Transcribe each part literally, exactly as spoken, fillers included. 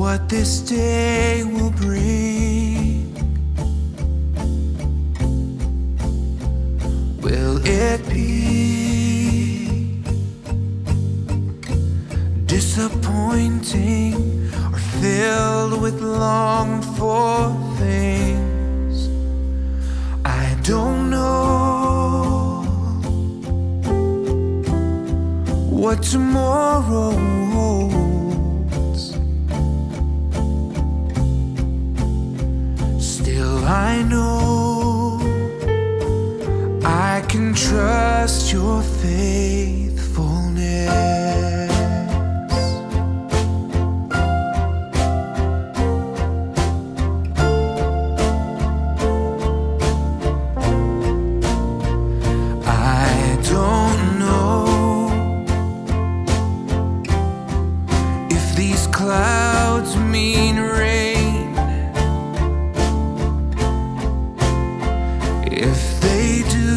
what this day will bring. Will it be disappointing or filled with longed for things? I don't know what tomorrow holds. Still I know I can trust your faithfulness. I don't know if these clouds mean rain. If they do,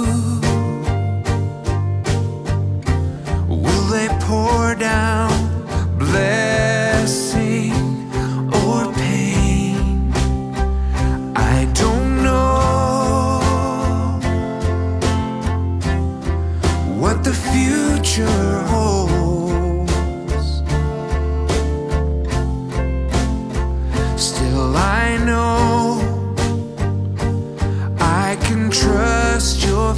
will they pour down blessing or pain? I don't know what the future holds. Still I know I can trust your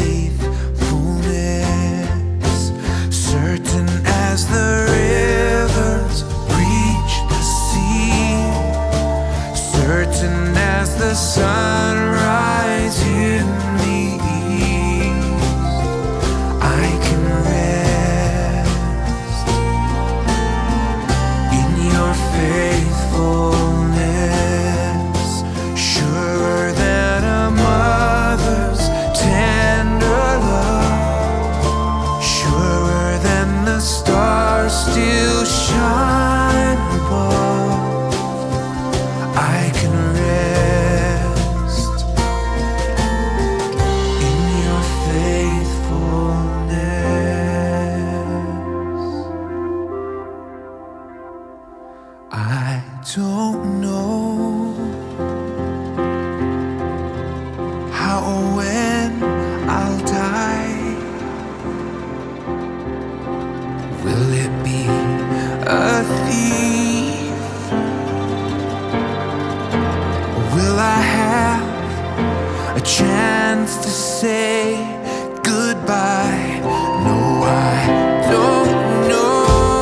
faithfulness. Certain as the rivers reach the sea, certain as the sunrise in the east, I can rest in your faithfulness. Surer than a mother's tender love, surer than the stars still shine above, I can rest in your faithfulness. I don't know how or when I'll die. Will it be a thief? Or will I have a chance to say goodbye? No, I don't know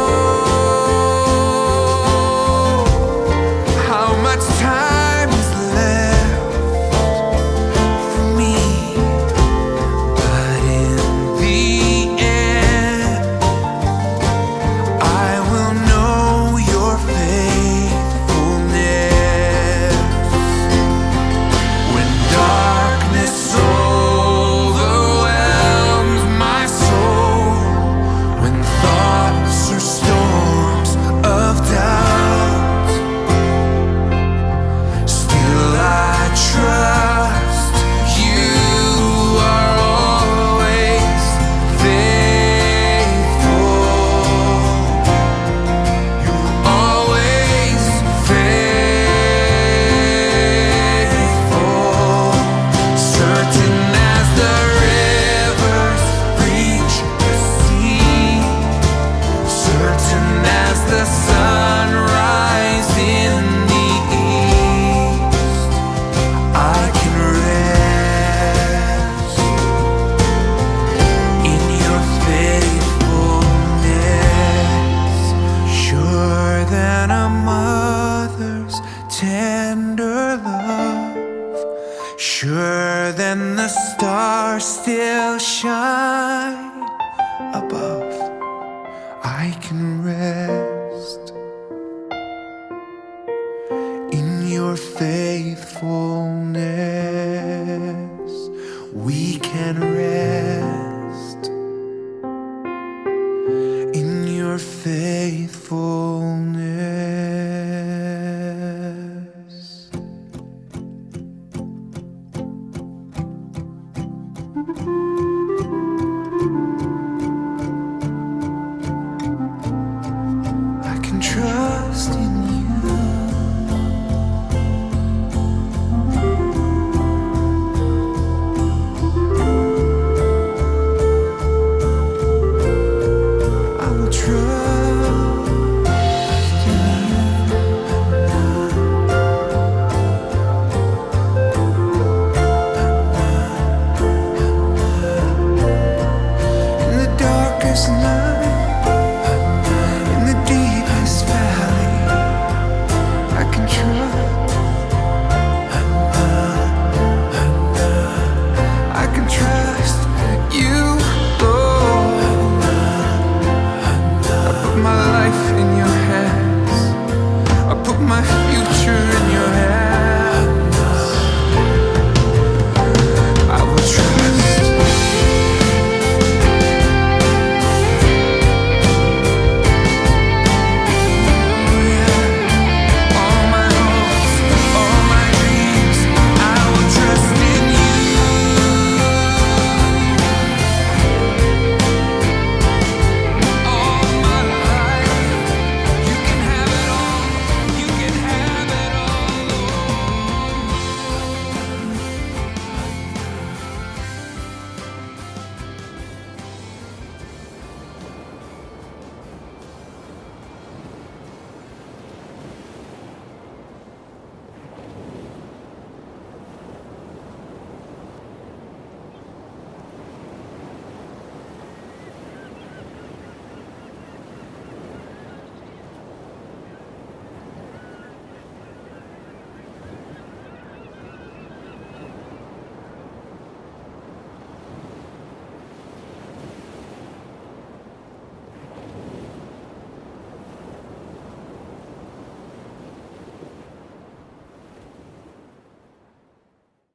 how much time is left for me, but in the end I will know your faithfulness. When darkness overwhelms my soul, when thoughts are storms of doubt, still I trust you are always faithful. You're always faithful. Certain as the rivers reach the sea, certain as the sunrise in the east, I can rest in your faithfulness. Sure than a mother's tender love, sure than the stars still shine above, I can rest in your faithfulness. We can rest in your faithfulness.